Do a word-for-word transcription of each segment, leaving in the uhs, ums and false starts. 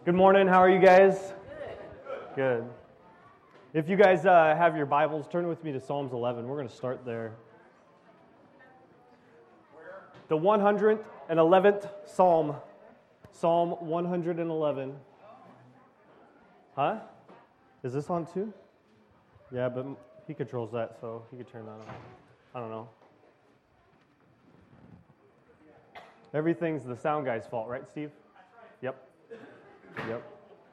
Good morning. How are you guys? Good. If you guys uh, have your Bibles, turn with me to Psalms eleven. We're going to start there. The one hundred eleventh Psalm. Psalm one hundred eleven. Huh? Is this on too? Yeah, but he controls that, so he could turn that on. I don't know. Everything's the sound guy's fault, right, Steve? Yep. Yep.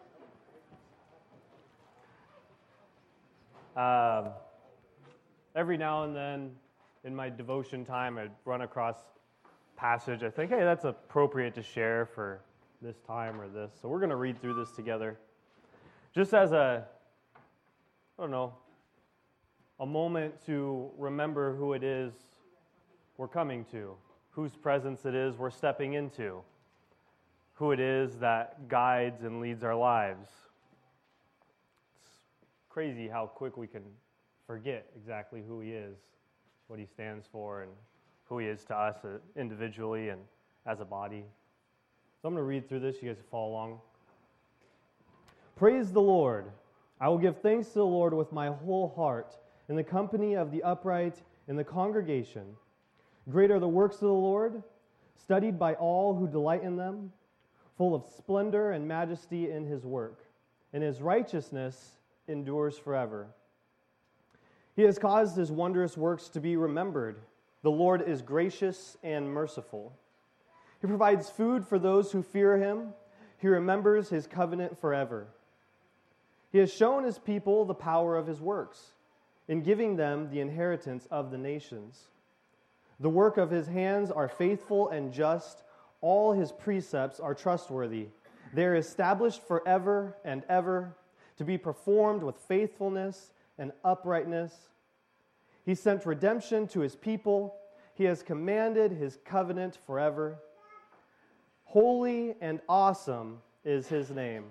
Um, every now and then in my devotion time, I'd run across passage. I think, hey, that's appropriate to share for this time or this. So we're going to read through this together. Just as a, I don't know, a moment to remember who it is we're coming to, whose presence it is we're stepping into, who it is that guides and leads our lives. It's crazy how quick we can forget exactly who he is, what he stands for, and who he is to us individually and as a body. So I'm going to read through this. You guys can follow along. Praise the Lord. I will give thanks to the Lord with my whole heart, in the company of the upright in the congregation. Great are the works of the Lord, studied by all who delight in them, full of splendor and majesty in his work, and his righteousness endures forever. He has caused his wondrous works to be remembered. The Lord is gracious and merciful. He provides food for those who fear him. He remembers his covenant forever. He has shown his people the power of his works, in giving them the inheritance of the nations. The work of his hands are faithful and just. All his precepts are trustworthy. They are established forever and ever, to be performed with faithfulness and uprightness. He sent redemption to his people. He has commanded his covenant forever. Holy and awesome is his name.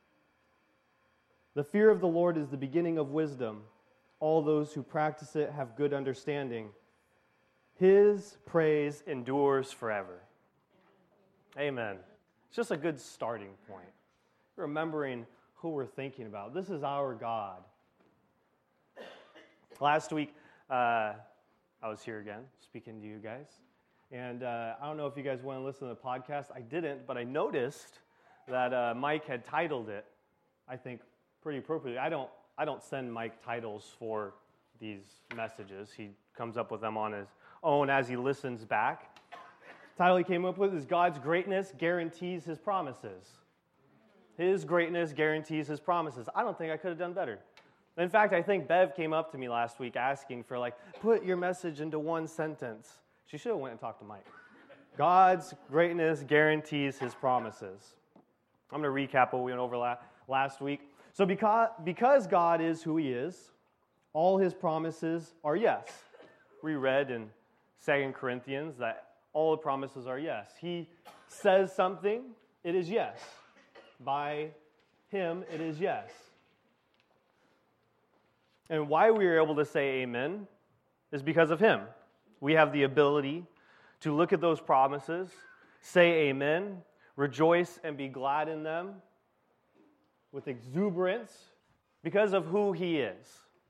The fear of the Lord is the beginning of wisdom. All those who practice it have good understanding. His praise endures forever. Amen. It's just a good starting point. Remembering who we're thinking about. This is our God. Last week, uh, I was here again, speaking to you guys. And uh, I don't know if you guys want to listen to the podcast. I didn't, but I noticed that uh, Mike had titled it, I think, pretty appropriately. I don't, I don't send Mike titles for these messages. He comes up with them on his own as he listens back. The title he came up with is God's Greatness Guarantees His Promises. His greatness guarantees His promises. I don't think I could have done better. In fact, I think Bev came up to me last week asking for, like, put your message into one sentence. She should have went and talked to Mike. God's greatness guarantees His promises. I'm going to recap what we went over la- last week. So because, because God is who He is, all His promises are yes. We read in Second Corinthians that all the promises are yes. He says something, it is yes. By Him, it is yes. And why we are able to say amen is because of Him. We have the ability to look at those promises, say amen, rejoice and be glad in them with exuberance because of who He is.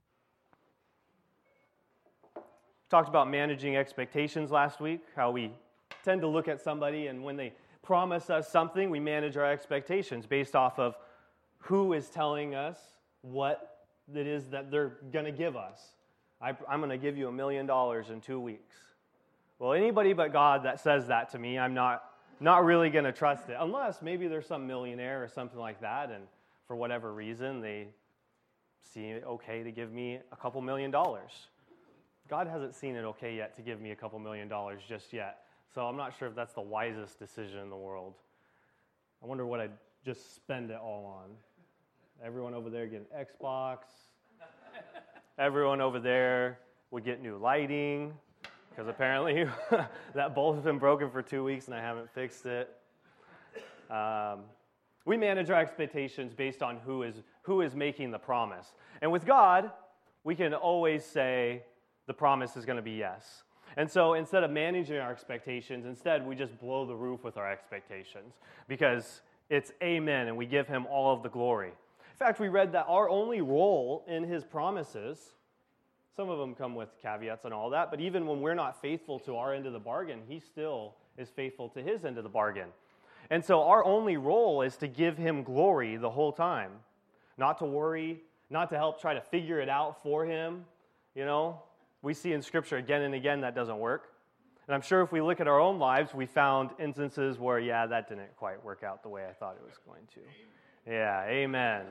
Talked about managing expectations last week, how we tend to look at somebody and when they promise us something, we manage our expectations based off of who is telling us what it is that they're going to give us. I, I'm going to give you a million dollars in two weeks. Well, anybody but God that says that to me, I'm not, not really going to trust it, unless maybe there's some millionaire or something like that, and for whatever reason, they see it okay to give me a couple million dollars. God hasn't seen it okay yet to give me a couple million dollars just yet. So I'm not sure if that's the wisest decision in the world. I wonder what I'd just spend it all on. Everyone over there get an Xbox. Everyone over there would get new lighting, because apparently that bulb's been broken for two weeks and I haven't fixed it. Um, we manage our expectations based on who is who is making the promise. And with God, we can always say the promise is going to be yes. And so instead of managing our expectations, instead we just blow the roof with our expectations, because it's amen, and we give him all of the glory. In fact, we read that our only role in his promises, some of them come with caveats and all that, but even when we're not faithful to our end of the bargain, he still is faithful to his end of the bargain. And so our only role is to give him glory the whole time, not to worry, not to help try to figure it out for him. You know, we see in Scripture again and again that doesn't work. And I'm sure if we look at our own lives, we found instances where, yeah, that didn't quite work out the way I thought it was going to. Yeah, amen.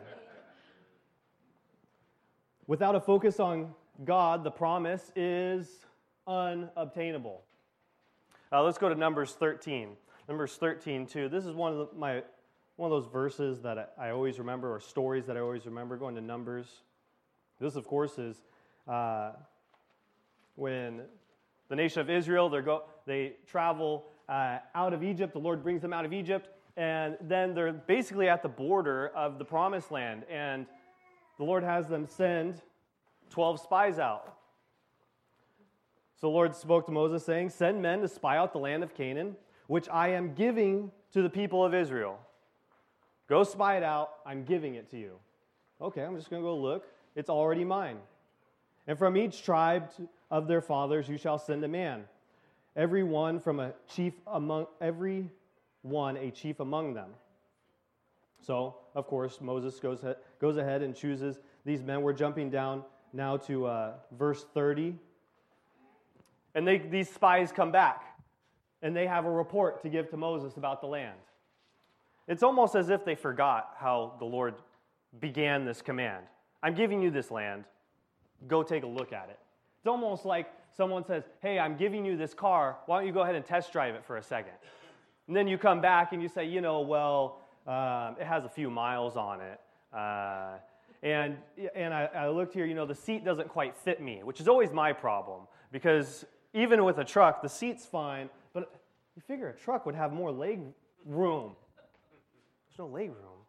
Without a focus on God, the promise is unobtainable. Uh, let's go to Numbers thirteen. Numbers thirteen, too. This is one of the, my one of those verses that I, I always remember, or stories that I always remember, going to Numbers. This, of course, is uh, when the nation of Israel, they go, they travel uh, out of Egypt. The Lord brings them out of Egypt, and then they're basically at the border of the Promised Land, and the Lord has them send twelve spies out. So the Lord spoke to Moses, saying, "Send men to spy out the land of Canaan, which I am giving to the people of Israel. Go spy it out. I'm giving it to you." Okay, I'm just going to go look. It's already mine. "And from each tribe of their fathers you shall send a man, every one from a chief among every one a chief among them." So, of course, Moses goes goes ahead and chooses these men. We're jumping down now to uh, verse thirty. And they, these spies come back, and they have a report to give to Moses about the land. It's almost as if they forgot how the Lord began this command. I'm giving you this land. Go take a look at it. It's almost like someone says, "Hey, I'm giving you this car. Why don't you go ahead and test drive it for a second?" And then you come back and you say, you know, well, um, it has a few miles on it. Uh, and and I, I looked here, you know, the seat doesn't quite fit me, which is always my problem. Because even with a truck, the seat's fine, but you figure a truck would have more leg room. There's no leg room.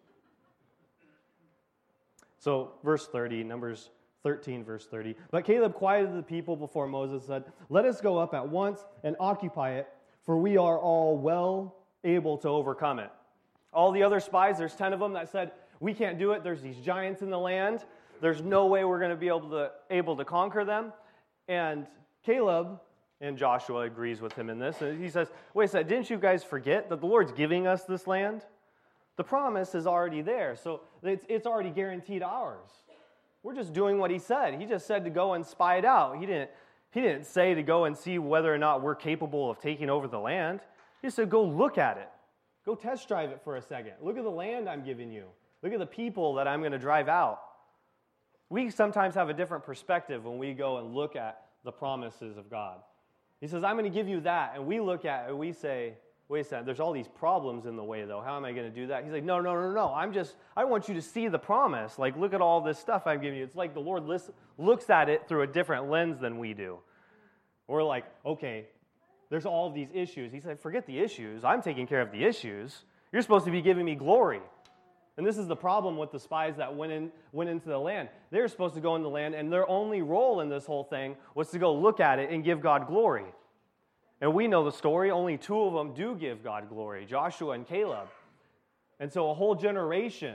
So, verse thirty, Numbers thirteen, verse thirty. "But Caleb quieted the people before Moses, said, 'Let us go up at once and occupy it, for we are all well able to overcome it.'" All the other spies, there's ten of them that said, "We can't do it. There's these giants in the land. There's no way we're going to be able to able to conquer them." And Caleb and Joshua agrees with him in this. And he says, "Wait a second, didn't you guys forget that the Lord's giving us this land? The promise is already there, so it's, it's already guaranteed ours. We're just doing what he said. He just said to go and spy it out. He didn't, he didn't say to go and see whether or not we're capable of taking over the land. He said, go look at it. Go test drive it for a second. Look at the land I'm giving you. Look at the people that I'm going to drive out." We sometimes have a different perspective when we go and look at the promises of God. He says, "I'm going to give you that." And we look at it and we say, wait a second, there's all these problems in the way, though. How am I going to do that? He's like, no, no, no, no. I'm just, I want you to see the promise. Like, look at all this stuff I'm giving you. It's like the Lord list, looks at it through a different lens than we do. We're like, okay, there's all of these issues. He said, forget the issues. I'm taking care of the issues. You're supposed to be giving me glory. And this is the problem with the spies that went in went into the land. They were supposed to go in the land, and their only role in this whole thing was to go look at it and give God glory. And we know the story. Only two of them do give God glory, Joshua and Caleb. And so a whole generation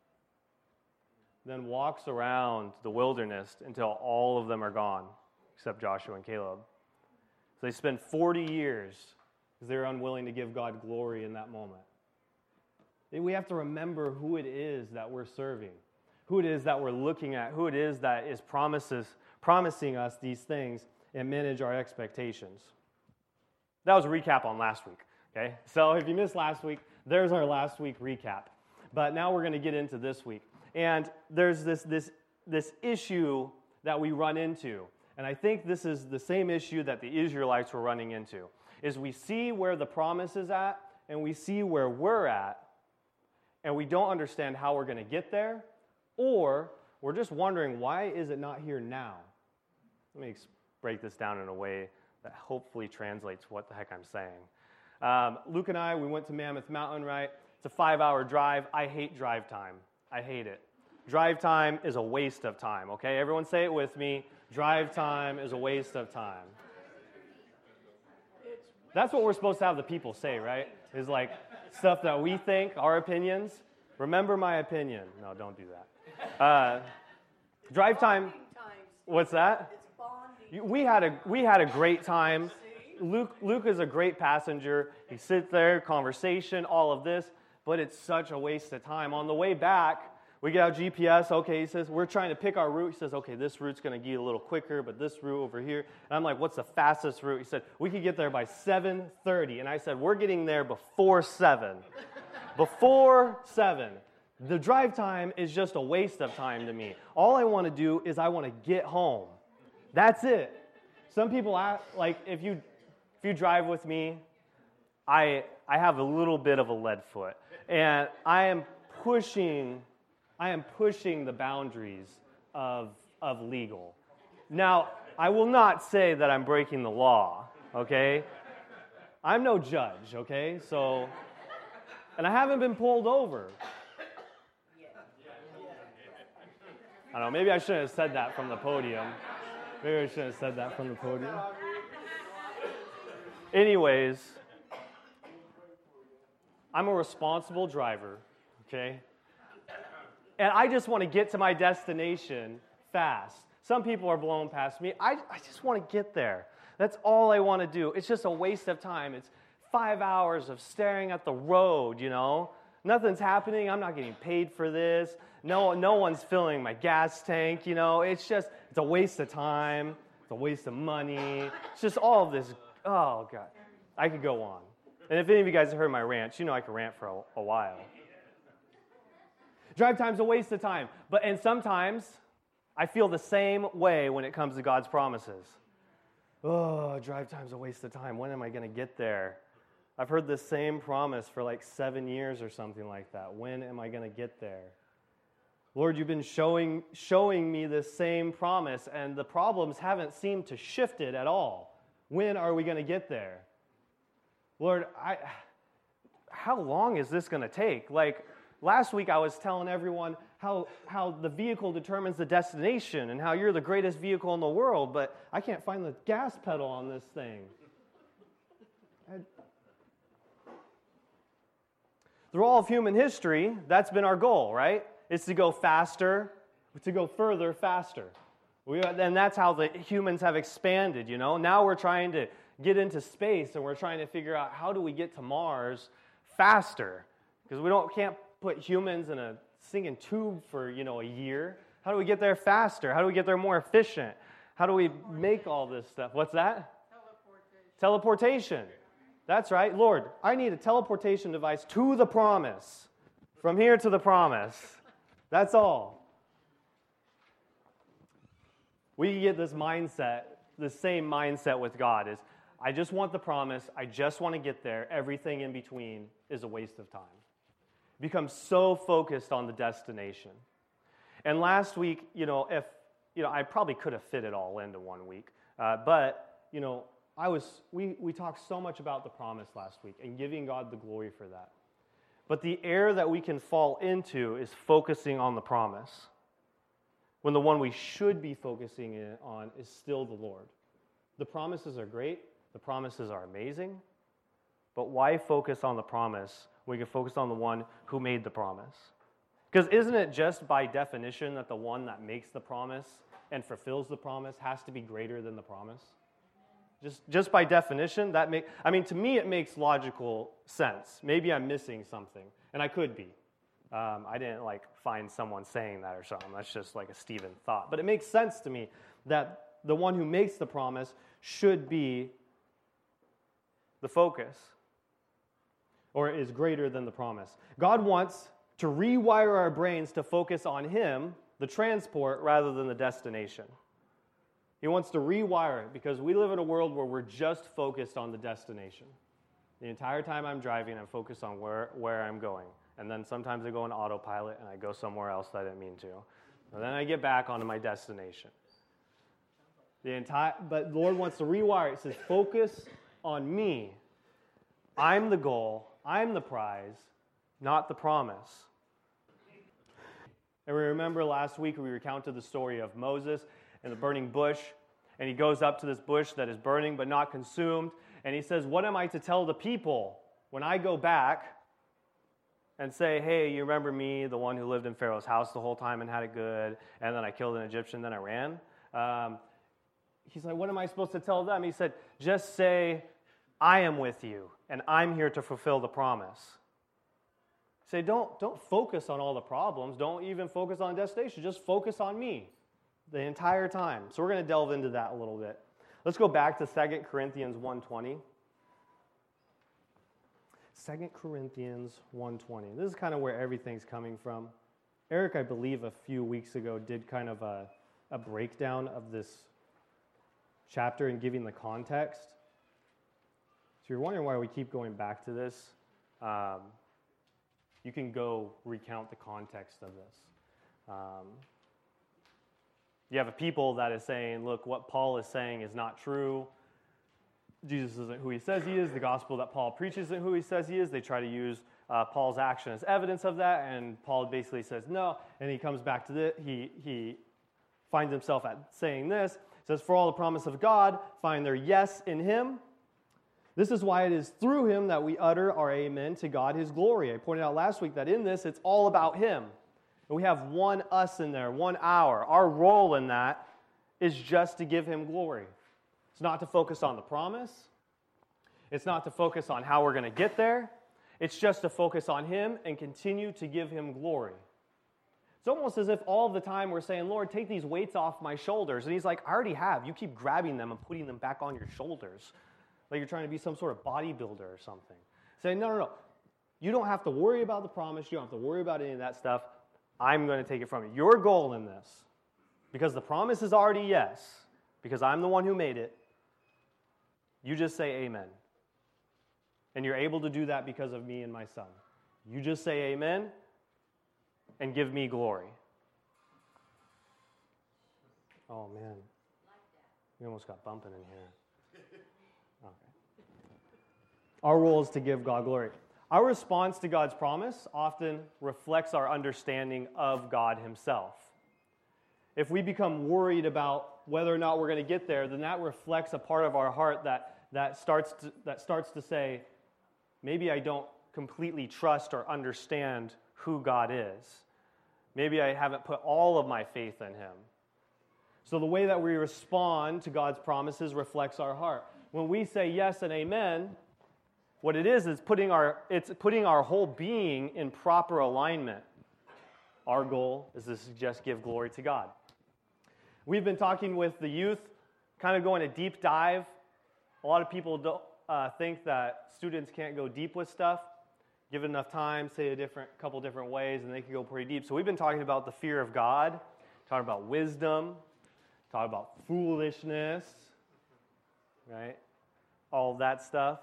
then walks around the wilderness until all of them are gone, except Joshua and Caleb. So they spend forty years because they're unwilling to give God glory in that moment. We have to remember who it is that we're serving, who it is that we're looking at, who it is that is promises, promising us these things, and manage our expectations. That was a recap on last week, okay? So if you missed last week, there's our last week recap. But now we're going to get into this week. And there's this, this, this issue that we run into, and I think this is the same issue that the Israelites were running into, is we see where the promise is at, and we see where we're at, and we don't understand how we're going to get there, or we're just wondering, why is it not here now? Let me break this down in a way that hopefully translates what the heck I'm saying. Um, Luke and I, we went to Mammoth Mountain, right? It's a five-hour drive. I hate drive time. I hate it. Drive time is a waste of time, okay? Everyone say it with me. Drive time is a waste of time. That's what we're supposed to have the people say, right? Is like, stuff that we think, our opinions. Remember my opinion. No, don't do that. Uh, drive time. What's that? We had a we had a great time. Luke Luke is a great passenger. He sits there, conversation, all of this, but it's such a waste of time. On the way back, we get out G P S. Okay, he says, we're trying to pick our route. He says, okay, this route's going to get a little quicker, but this route over here. And I'm like, what's the fastest route? He said, we could get there by seven thirty. And I said, we're getting there before seven. Before seven. The drive time is just a waste of time to me. All I want to do is I want to get home. That's it. Some people, ask, like, if you if you drive with me, I I have a little bit of a lead foot. And I am pushing... I am pushing the boundaries of, of legal. Now, I will not say that I'm breaking the law, okay? I'm no judge, okay? So, and I haven't been pulled over. I don't know, maybe I shouldn't have said that from the podium. Maybe I shouldn't have said that from the podium. Anyways, I'm a responsible driver, okay? And I just want to get to my destination fast. Some people are blowing past me. I, I just want to get there. That's all I want to do. It's just a waste of time. It's five hours of staring at the road, you know. Nothing's happening. I'm not getting paid for this. No, no one's filling my gas tank, you know. It's just, it's a waste of time. It's a waste of money. It's just all of this. Oh, God. I could go on. And if any of you guys have heard my rant, you know I could rant for a, a while. Drive time's a waste of time. But and sometimes I feel the same way when it comes to God's promises. Oh, drive time's a waste of time. When am I going to get there? I've heard this same promise for like seven years or something like that. When am I going to get there? Lord, you've been showing showing me this same promise, and the problems haven't seemed to shift it at all. When are we going to get there? Lord, I, how long is this going to take? Like, last week I was telling everyone how, how the vehicle determines the destination and how you're the greatest vehicle in the world, but I can't find the gas pedal on this thing. I, through all of human history, that's been our goal, right? It's to go faster, to go further faster. We, and that's how the humans have expanded, you know. Now we're trying to get into space and we're trying to figure out how do we get to Mars faster, because we don't can't put humans in a singing tube for, you know, a year. How do we get there faster? How do we get there more efficient? How do we make all this stuff? What's that? Teleportation. Teleportation. That's right. Lord, I need a teleportation device to the promise. From here to the promise. That's all. We get this mindset, the same mindset with God is, I just want the promise. I just want to get there. Everything in between is a waste of time. Become so focused on the destination. And last week, you know, if, you know, I probably could have fit it all into one week. Uh, but, you know, I was, we, we talked so much about the promise last week and giving God the glory for that. But the error that we can fall into is focusing on the promise, when the one we should be focusing in on is still the Lord. The promises are great. The promises are amazing. But why focus on the promise when we can focus on the one who made the promise? Because isn't it just by definition that the one that makes the promise and fulfills the promise has to be greater than the promise? Just just by definition, that make I mean, to me, it makes logical sense. Maybe I'm missing something, and I could be. Um, I didn't like find someone saying that or something. That's just like a Stephen thought. But it makes sense to me that the one who makes the promise should be the focus, or is greater than the promise. God wants to rewire our brains to focus on Him, the transport, rather than the destination. He wants to rewire it because we live in a world where we're just focused on the destination. The entire time I'm driving, I'm focused on where, where I'm going. And then sometimes I go on autopilot and I go somewhere else that I didn't mean to. And then I get back onto my destination. The entire, but the Lord wants to rewire it. He says, focus on me. I'm the goal. I'm the prize, not the promise. And we remember last week we recounted the story of Moses and the burning bush, and he goes up to this bush that is burning but not consumed, and he says, what am I to tell the people when I go back and say, hey, you remember me, the one who lived in Pharaoh's house the whole time and had it good, and then I killed an Egyptian, then I ran. Um, he's like, what am I supposed to tell them? He said, just say, I am with you, and I'm here to fulfill the promise. Say, don't, don't focus on all the problems. Don't even focus on destination. Just focus on me the entire time. So we're going to delve into that a little bit. Let's go back to Second Corinthians one twenty. Second Corinthians one twenty. This is kind of where everything's coming from. Eric, I believe, a few weeks ago did kind of a, a breakdown of this chapter and giving the context. So you're wondering why we keep going back to this. Um, you can go recount the context of this. Um, you have a people that is saying, look, what Paul is saying is not true. Jesus isn't who he says he is. The gospel that Paul preaches isn't who he says he is. They try to use uh, Paul's action as evidence of that, and Paul basically says no, and he comes back to this. He, he finds himself at saying this. He says, for all the promise of God find their yes in him. This is why it is through him that we utter our amen to God, his glory. I pointed out last week that in this, it's all about him. And we have one us in there, one hour. Our role in that is just to give him glory. It's not to focus on the promise. It's not to focus on how we're going to get there. It's just to focus on him and continue to give him glory. It's almost as if all the time we're saying, Lord, take these weights off my shoulders. And he's like, I already have. You keep grabbing them and putting them back on your shoulders. Like you're trying to be some sort of bodybuilder or something. Saying, no, no, no. You don't have to worry about the promise. You don't have to worry about any of that stuff. I'm going to take it from you. Your goal in this, because the promise is already yes, because I'm the one who made it, you just say amen. And you're able to do that because of me and my son. You just say amen and give me glory. Oh, man. We almost got bumping in here. Okay. Our role is to give God glory. Our response to God's promise often reflects our understanding of God himself. If we become worried about whether or not we're going to get there, then that reflects a part of our heart that, that, starts to, that starts to say, maybe I don't completely trust or understand who God is. Maybe I haven't put all of my faith in him. So the way that we respond to God's promises reflects our heart. When we say yes and amen, what it is is putting our it's putting our whole being in proper alignment. Our goal is to just give glory to God. We've been talking with the youth, kind of going a deep dive. A lot of people don't, uh, think that students can't go deep with stuff. Give it enough time, say a different couple different ways, and they can go pretty deep. So we've been talking about the fear of God, talking about wisdom, talking about foolishness, right? All of that stuff.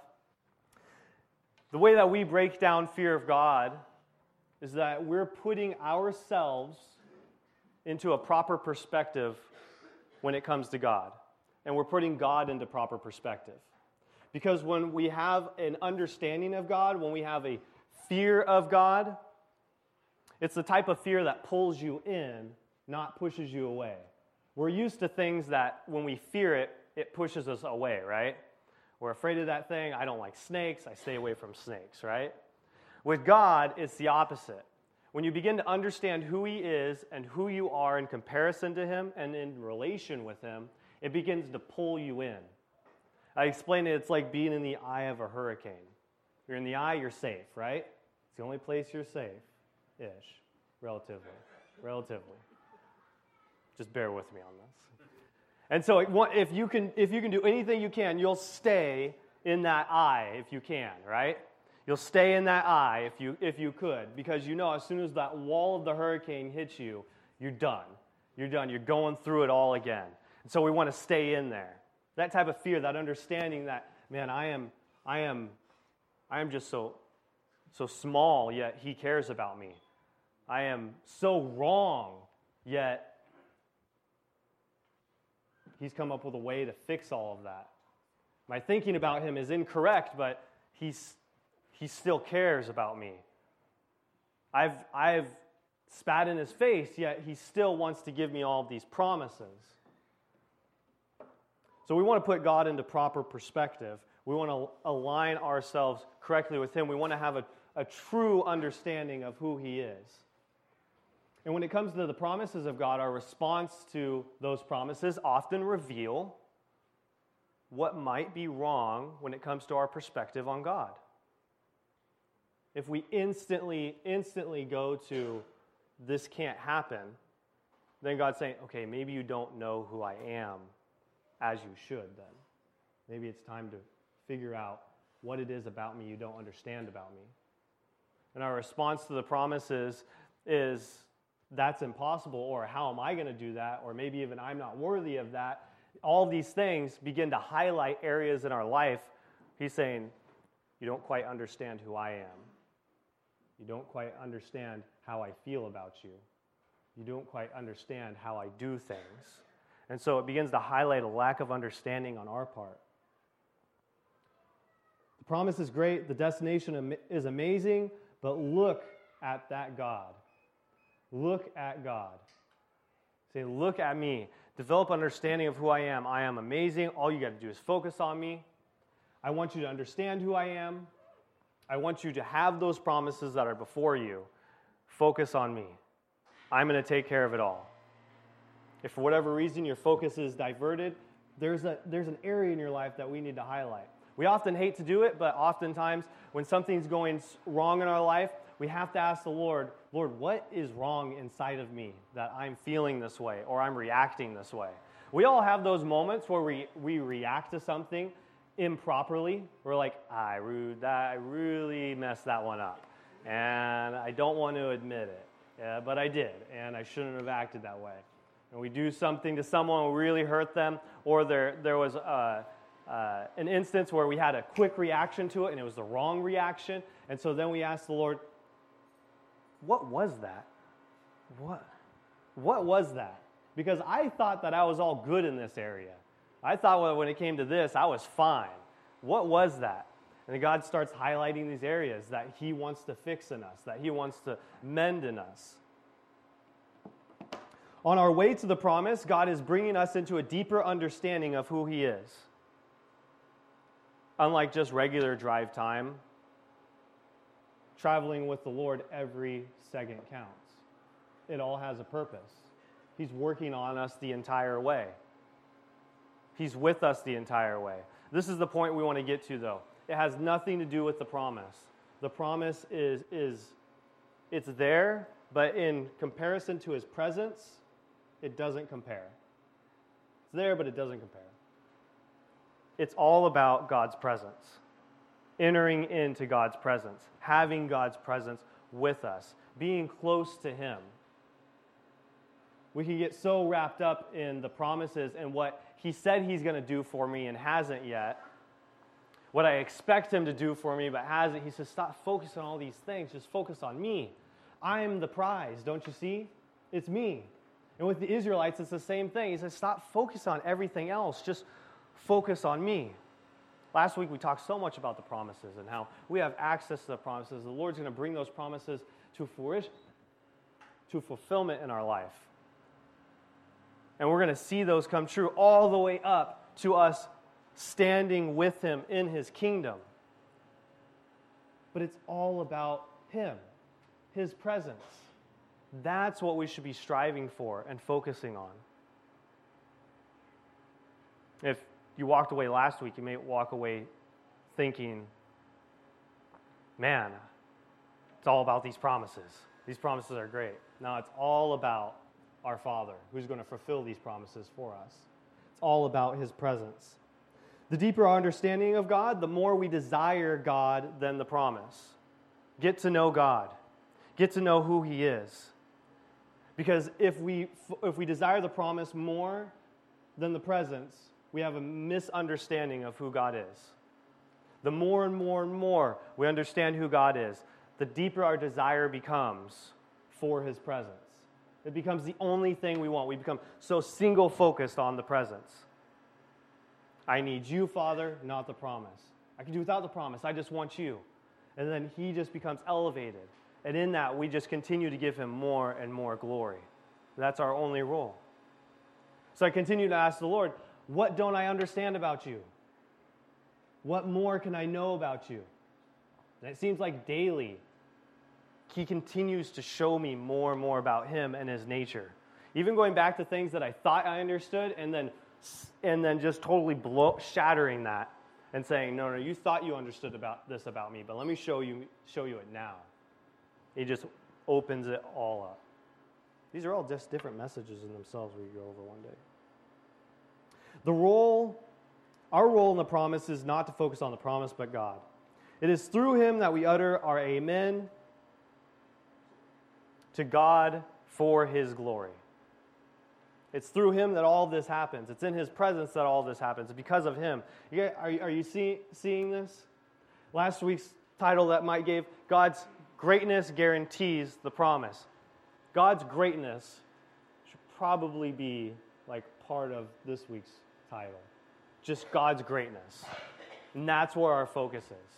The way that we break down fear of God is that we're putting ourselves into a proper perspective when it comes to God. And we're putting God into proper perspective. Because when we have an understanding of God, when we have a fear of God, it's the type of fear that pulls you in, not pushes you away. We're used to things that when we fear it, it pushes us away, right? We're afraid of that thing. I don't like snakes. I stay away from snakes, right? With God, it's the opposite. When you begin to understand who he is and who you are in comparison to him and in relation with him, it begins to pull you in. I explained it, it's like being in the eye of a hurricane. You're in the eye, you're safe, right? It's the only place you're safe-ish, relatively, relatively. Just bear with me on this. And so if you can if you can do anything you can, you'll stay in that eye if you can, right? You'll stay in that eye if you if you could, because you know as soon as that wall of the hurricane hits you, you're done. You're done. You're going through it all again. And so we want to stay in there. That type of fear, that understanding that, man, I am I am I am just so so small, yet he cares about me. I am so wrong, yet he's come up with a way to fix all of that. My thinking about him is incorrect, but he's, he still cares about me. I've, I've spat in his face, yet he still wants to give me all of these promises. So we want to put God into proper perspective. We want to align ourselves correctly with him. We want to have a, a true understanding of who he is. And when it comes to the promises of God, our response to those promises often reveal what might be wrong when it comes to our perspective on God. If we instantly, instantly go to, this can't happen, then God's saying, okay, maybe you don't know who I am as you should then. Maybe it's time to figure out what it is about me you don't understand about me. And our response to the promises is, that's impossible, or how am I going to do that, or maybe even I'm not worthy of that. All these things begin to highlight areas in our life. He's saying, you don't quite understand who I am. You don't quite understand how I feel about you. You don't quite understand how I do things. And so it begins to highlight a lack of understanding on our part. The promise is great, the destination is amazing, but look at that God. Look at God. Say, look at me. Develop understanding of who I am. I am amazing. All you got to do is focus on me. I want you to understand who I am. I want you to have those promises that are before you. Focus on me. I'm going to take care of it all. If for whatever reason your focus is diverted, there's a there's an area in your life that we need to highlight. We often hate to do it, but oftentimes when something's going wrong in our life, we have to ask the Lord, Lord, what is wrong inside of me that I'm feeling this way or I'm reacting this way? We all have those moments where we, we react to something improperly. We're like, I, rude, that, I really messed that one up, and I don't want to admit it, yeah, but I did, and I shouldn't have acted that way. And we do something to someone, we really hurt them, or there, there was a, uh, an instance where we had a quick reaction to it, and it was the wrong reaction, and so then we asked the Lord, what was that? What? What was that? Because I thought that I was all good in this area. I thought when it came to this, I was fine. What was that? And then God starts highlighting these areas that he wants to fix in us, that he wants to mend in us. On our way to the promise, God is bringing us into a deeper understanding of who he is. Unlike just regular drive time, traveling with the Lord every second counts. It all has a purpose. He's working on us the entire way. He's with us the entire way. This is the point we want to get to, though. It has nothing to do with the promise. The promise is, is it's there, but in comparison to his presence, it doesn't compare. It's there, but it doesn't compare. It's all about God's presence. Entering into God's presence, having God's presence with us, being close to him. We can get so wrapped up in the promises and what he said he's going to do for me and hasn't yet, what I expect him to do for me but hasn't. He says, stop focusing on all these things, just focus on me. I'm the prize, don't you see? It's me. And with the Israelites, it's the same thing. He says, stop focusing on everything else, just focus on me. Last week we talked so much about the promises and how we have access to the promises. The Lord's going to bring those promises to fruition, to fulfillment in our life. And we're going to see those come true all the way up to us standing with him in his kingdom. But it's all about him, his presence. That's what we should be striving for and focusing on. If you walked away last week, you may walk away thinking, man, it's all about these promises. These promises are great. Now it's all about our Father who's going to fulfill these promises for us. It's all about his presence. The deeper our understanding of God, the more we desire God than the promise. Get to know God. Get to know who he is. Because if we if we desire the promise more than the presence, we have a misunderstanding of who God is. The more and more and more we understand who God is, the deeper our desire becomes for his presence. It becomes the only thing we want. We become so single-focused on the presence. I need you, Father, not the promise. I can do without the promise. I just want you. And then he just becomes elevated. And in that, we just continue to give him more and more glory. That's our only role. So I continue to ask the Lord, what don't I understand about you? What more can I know about you? And it seems like daily he continues to show me more and more about him and his nature. Even going back to things that I thought I understood and then and then just totally blow, shattering that and saying, no, no, you thought you understood about this about me, but let me show you show you it now. He just opens it all up. These are all just different messages in themselves we go over one day. The role, our role in the promise is not to focus on the promise, but God. It is through him that we utter our amen to God for his glory. It's through him that all this happens. It's in his presence that all this happens. It's because of him. You guys, are, are you see, seeing this? Last week's title that Mike gave, God's greatness guarantees the promise. God's greatness should probably be like part of this week's title. Just God's greatness. And that's where our focus is.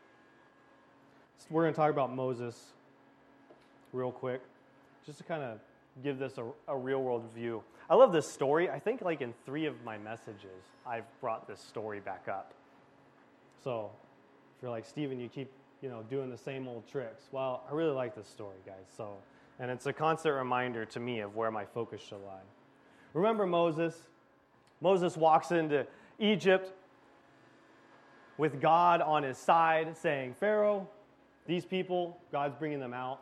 So we're going to talk about Moses real quick, just to kind of give this a, a real-world view. I love this story. I think like in three of my messages, I've brought this story back up. So if you're like, Stephen, you keep you know doing the same old tricks. Well, I really like this story, guys. So, and it's a constant reminder to me of where my focus should lie. Remember Moses? Moses walks into Egypt with God on his side saying, Pharaoh, these people, God's bringing them out.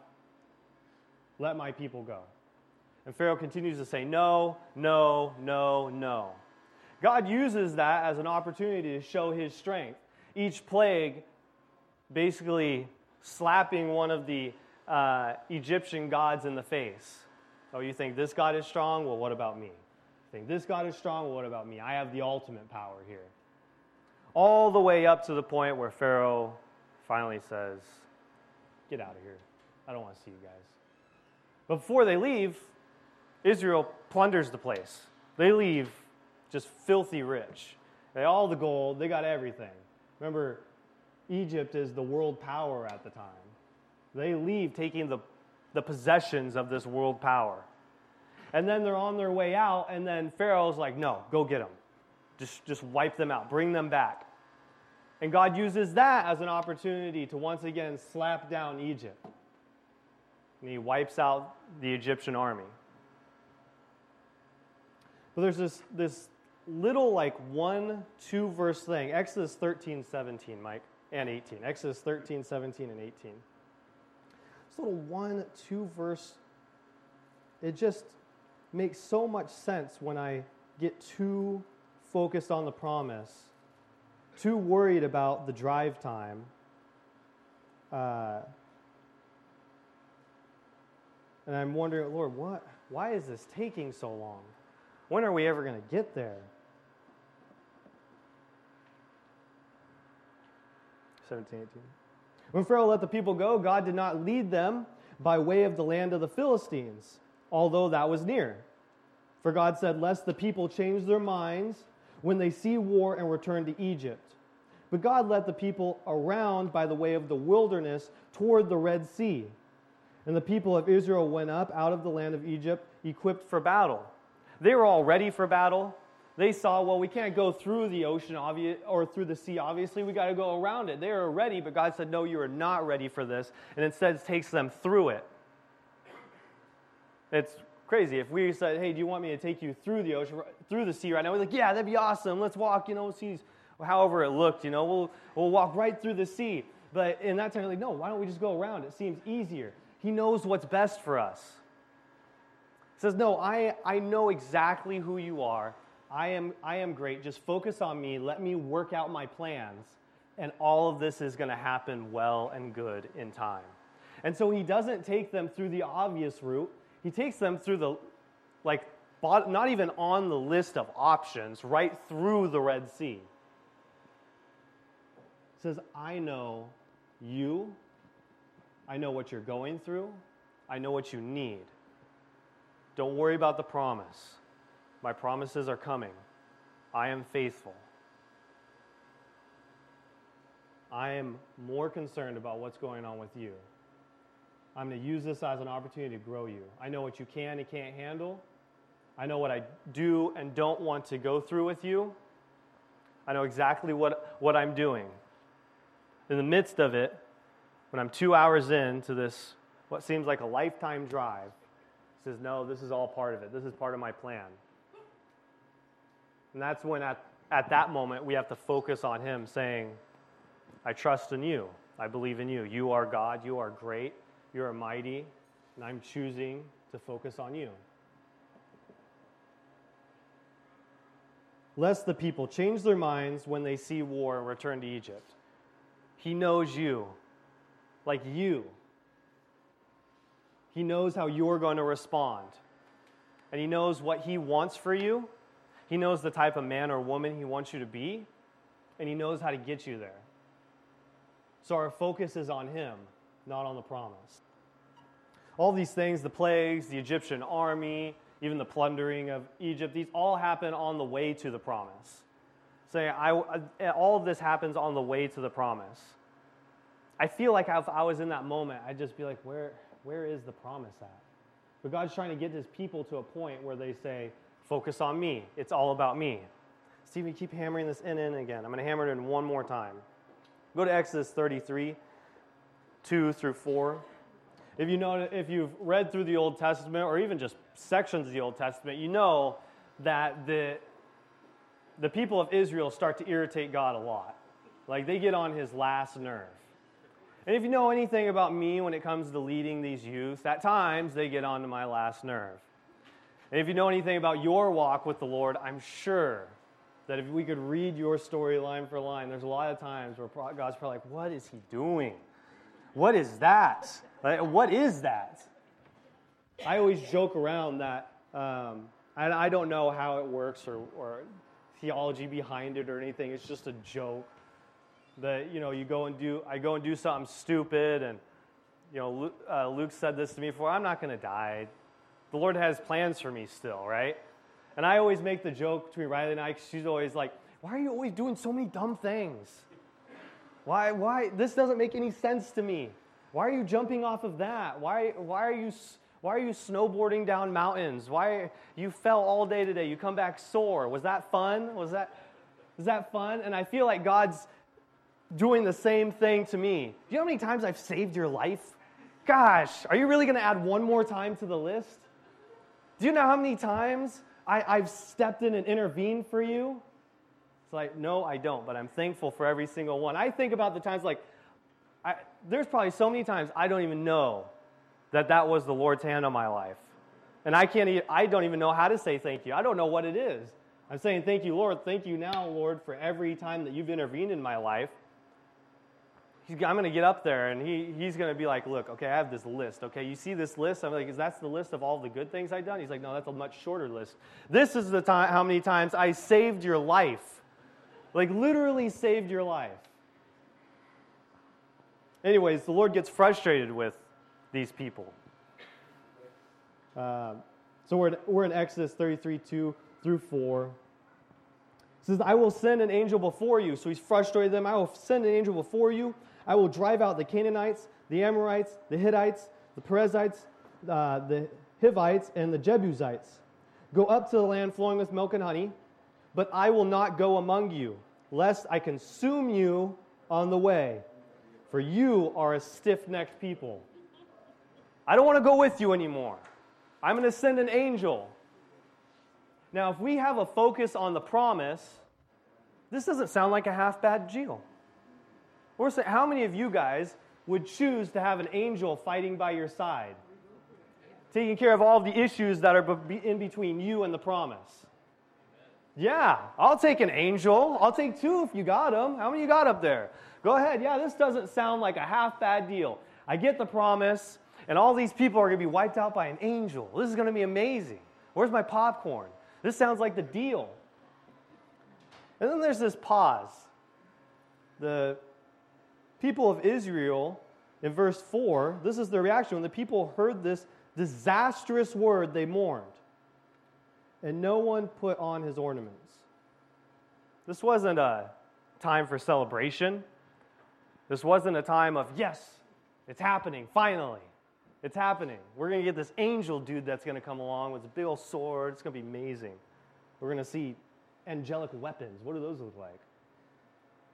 Let my people go. And Pharaoh continues to say, no, no, no, no. God uses that as an opportunity to show his strength. Each plague basically slapping one of the uh, Egyptian gods in the face. Oh, you think this God is strong? Well, what about me? You think this God is strong? Well, what about me? I have the ultimate power here. All the way up to the point where Pharaoh finally says, get out of here. I don't want to see you guys. But before they leave, Israel plunders the place. They leave just filthy rich. They all the gold, they got everything. Remember, Egypt is the world power at the time. They leave taking the, the possessions of this world power. And then they're on their way out, and then Pharaoh's like, no, go get them. Just, just wipe them out. Bring them back. And God uses that as an opportunity to once again slap down Egypt. And he wipes out the Egyptian army. But there's this, this little like one, two verse thing. Exodus thirteen, seventeen, Mike, and eighteen. Exodus thirteen, seventeen, and eighteen. This little one, two verse, it just makes so much sense when I get too focused on the promise, too worried about the drive time. Uh, and I'm wondering, Lord, what? Why is this taking so long? When are we ever going to get there? seventeen, eighteen. When Pharaoh let the people go, God did not lead them by way of the land of the Philistines, although that was near. For God said, lest the people change their minds when they see war and return to Egypt. But God led the people around by the way of the wilderness toward the Red Sea. And the people of Israel went up out of the land of Egypt, equipped for battle. They were all ready for battle. They saw, well, we can't go through the ocean obvious, or through the sea, obviously. We got to go around it. They were ready, but God said, no, you are not ready for this. And instead takes them through it. It's crazy. If we said, hey, do you want me to take you through the ocean, through the sea right now? We're like, yeah, that'd be awesome. Let's walk, you know, see however it looked, you know. We'll, we'll walk right through the sea. But in that time, like, no, why don't we just go around? It seems easier. He knows what's best for us. He says, no, I, I know exactly who you are. I am, I am great. Just focus on me. Let me work out my plans. And all of this is going to happen well and good in time. And so he doesn't take them through the obvious route. He takes them through the, like, not even on the list of options, right through the Red Sea. He says, I know you. I know what you're going through. I know what you need. Don't worry about the promise. My promises are coming. I am faithful. I am more concerned about what's going on with you. I'm going to use this as an opportunity to grow you. I know what you can and can't handle. I know what I do and don't want to go through with you. I know exactly what, what I'm doing. In the midst of it, when I'm two hours into this what seems like a lifetime drive. He says, no, this is all part of it. This is part of my plan. And that's when at, at that moment we have to focus on him saying, I trust in you. I believe in you. You are God. You are great. You are mighty. And I'm choosing to focus on you. Lest the people change their minds when they see war and return to Egypt. He knows you, like you. He knows how you're going to respond. And he knows what he wants for you. He knows the type of man or woman he wants you to be. And he knows how to get you there. So our focus is on him, not on the promise. All these things, the plagues, the Egyptian army, even the plundering of Egypt, these all happen on the way to the promise. Saying, I, I, all of this happens on the way to the promise. I feel like if I was in that moment, I'd just be like, where, where is the promise at? But God's trying to get his people to a point where they say, focus on me. It's all about me. Stephen, keep hammering this in and again. I'm going to hammer it in one more time. Go to Exodus thirty-three, two through four. If you know, if you've read through the Old Testament, or even just sections of the Old Testament, you know that the, the people of Israel start to irritate God a lot. Like, they get on his last nerve. And if you know anything about me when it comes to leading these youth, at times they get on to my last nerve. And if you know anything about your walk with the Lord, I'm sure that if we could read your story line for line, there's a lot of times where God's probably like, what is he doing? What is that? Like, what is that? I always joke around that um, I, I don't know how it works or, or theology behind it or anything. It's just a joke that, you know, you go and do, I go and do something stupid, and, you know, Luke, uh, Luke said this to me before, I'm not going to die. The Lord has plans for me still, right? And I always make the joke between Riley and I, because she's always like, why are you always doing so many dumb things? Why, why, this doesn't make any sense to me. Why are you jumping off of that? Why, why are you, why are you snowboarding down mountains? Why, you fell all day today, you come back sore. Was that fun? Was that, was that fun? And I feel like God's doing the same thing to me. Do you know how many times I've saved your life? Gosh, are you really going to add one more time to the list? Do you know how many times I, I've stepped in and intervened for you? It's like, no, I don't, but I'm thankful for every single one. I think about the times like, I, there's probably so many times I don't even know that that was the Lord's hand on my life. And I can't, even, I don't even know how to say thank you. I don't know what it is. I'm saying thank you, Lord. Thank you now, Lord, for every time that you've intervened in my life. He's, I'm going to get up there, and he, he's going to be like, look, okay, I have this list. Okay, you see this list? I'm like, is that the list of all the good things I've done? He's like, no, that's a much shorter list. This is the time, how many times I saved your life. Like, literally saved your life. Anyways, the Lord gets frustrated with these people. Uh, so we're in, we're in Exodus thirty-three, two through four. It says, I will send an angel before you. So he's frustrated them. I will send an angel before you. I will drive out the Canaanites, the Amorites, the Hittites, the Perizzites, uh, the Hivites, and the Jebusites. Go up to the land flowing with milk and honey, but I will not go among you, lest I consume you on the way. For you are a stiff-necked people. I don't want to go with you anymore. I'm going to send an angel. Now, if we have a focus on the promise, this doesn't sound like a half-bad deal. We're saying, how many of you guys would choose to have an angel fighting by your side, taking care of all of the issues that are in between you and the promise? Yeah, I'll take an angel. I'll take two if you got them. How many you got up there? Go ahead. Yeah, this doesn't sound like a half-bad deal. I get the promise, and all these people are going to be wiped out by an angel. This is going to be amazing. Where's my popcorn? This sounds like the deal. And then there's this pause. The people of Israel, in verse four, this is their reaction. When the people heard this disastrous word, they mourned. And no one put on his ornaments. This wasn't a time for celebration. This wasn't a time of, yes, it's happening, finally. It's happening. We're going to get this angel dude that's going to come along with a big old sword. It's going to be amazing. We're going to see angelic weapons. What do those look like?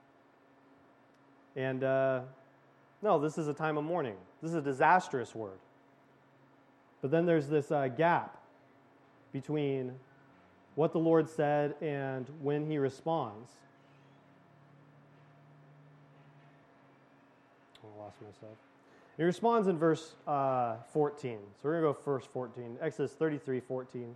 And, uh, no, this is a time of mourning. This is a disastrous word. But then there's this uh, gap between what the Lord said and when he responds. I lost myself. He responds in verse uh, fourteen. So we're going to go verse fourteen. Exodus thirty-three, fourteen.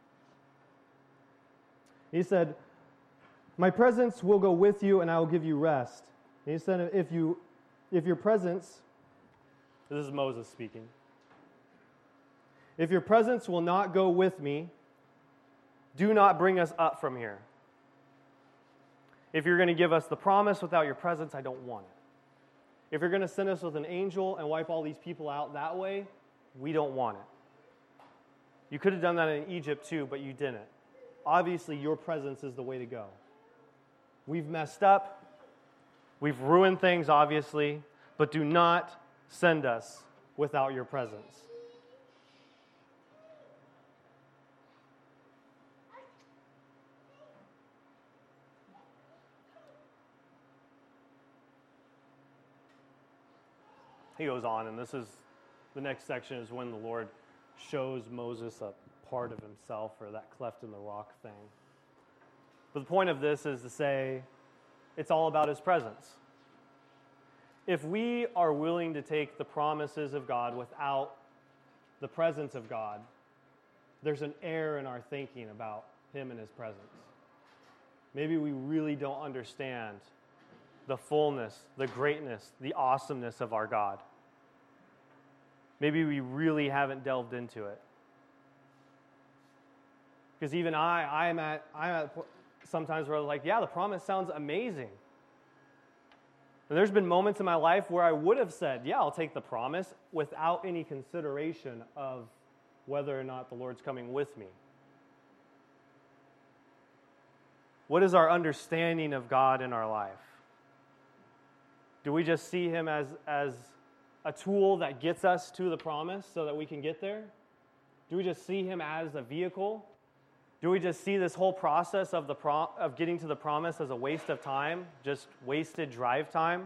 He said, my presence will go with you and I will give you rest. And he said, if you, if your presence, this is Moses speaking, if your presence will not go with me, do not bring us up from here. If you're going to give us the promise without your presence, I don't want it. If you're going to send us with an angel and wipe all these people out that way, we don't want it. You could have done that in Egypt too, but you didn't. Obviously, your presence is the way to go. We've messed up. We've ruined things, obviously, but do not send us without your presence. He goes on, and this is the next section is when the Lord shows Moses a part of himself, or that cleft in the rock thing. But the point of this is to say it's all about his presence. If we are willing to take the promises of God without the presence of God, there's an error in our thinking about him and his presence. Maybe we really don't understand the fullness, the greatness, the awesomeness of our God. Maybe we really haven't delved into it. Because even I, I'm at, I'm at sometimes where I'm like, yeah, the promise sounds amazing. And there's been moments in my life where I would have said, yeah, I'll take the promise without any consideration of whether or not the Lord's coming with me. What is our understanding of God in our life? Do we just see him as, as a tool that gets us to the promise so that we can get there? Do we just see him as a vehicle? Do we just see this whole process of the pro- of getting to the promise as a waste of time, just wasted drive time?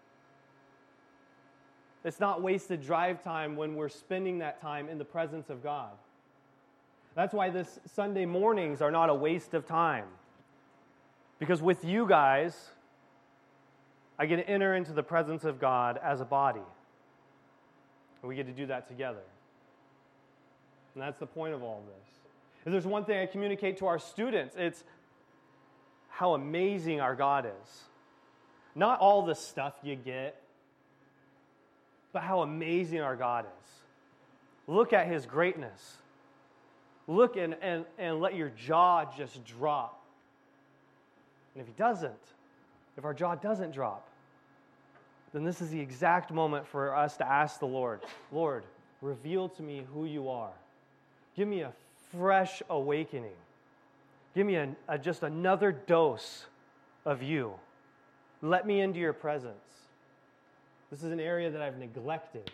It's not wasted drive time when we're spending that time in the presence of God. That's why this Sunday mornings are not a waste of time. Because with you guys, I get to enter into the presence of God as a body. And we get to do that together. And that's the point of all this. If there's one thing I communicate to our students, it's how amazing our God is. Not all the stuff you get, but how amazing our God is. Look at his greatness. Look and, and, and let your jaw just drop. And if he doesn't, if our jaw doesn't drop, then this is the exact moment for us to ask the Lord, Lord, reveal to me who you are. Give me a fresh awakening. Give me a, a, just another dose of you. Let me into your presence. This is an area that I've neglected.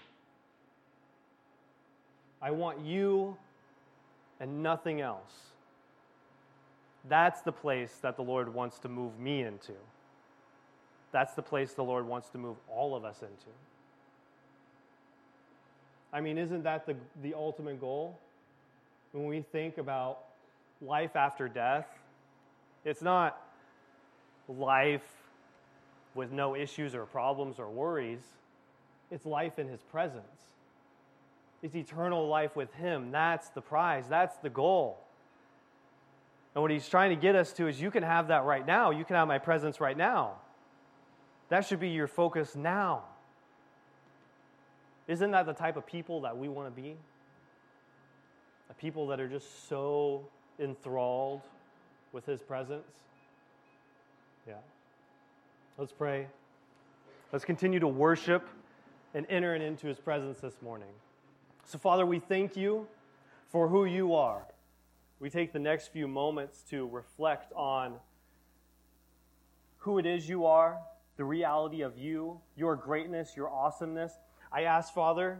I want you and nothing else. That's the place that the Lord wants to move me into. That's the place the Lord wants to move all of us into. I mean, isn't that the, the ultimate goal? When we think about life after death, it's not life with no issues or problems or worries. It's life in his presence. It's eternal life with him. That's the prize. That's the goal. And what he's trying to get us to is you can have that right now. You can have my presence right now. That should be your focus now. Isn't that the type of people that we want to be? A people that are just so enthralled with his presence? Yeah. Let's pray. Let's continue to worship and enter into his presence this morning. So, Father, we thank you for who you are. We take the next few moments to reflect on who it is you are, the reality of you, your greatness, your awesomeness. I ask, Father,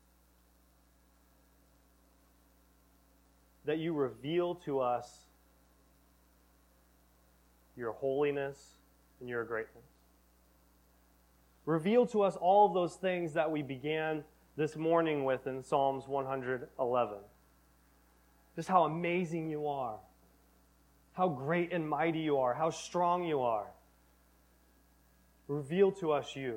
that you reveal to us your holiness and your greatness. Reveal to us all of those things that we began this morning with in Psalms one eleven. Just how amazing you are. How great and mighty you are. How strong you are. Reveal to us you.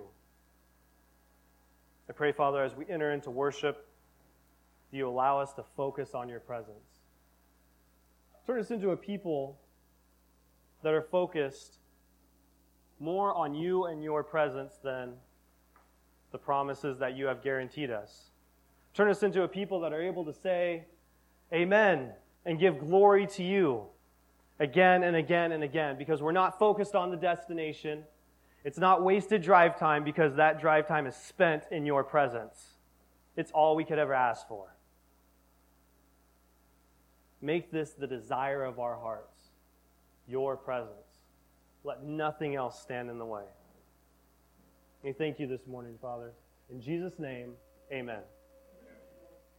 I pray, Father, as we enter into worship, that you allow us to focus on your presence. Turn us into a people that are focused more on you and your presence than the promises that you have guaranteed us. Turn us into a people that are able to say, Amen, and give glory to you again and again and again, because we're not focused on the destination. It's not wasted drive time, because that drive time is spent in your presence. It's all we could ever ask for. Make this the desire of our hearts, your presence. Let nothing else stand in the way. We thank you this morning, Father. In Jesus' name, amen.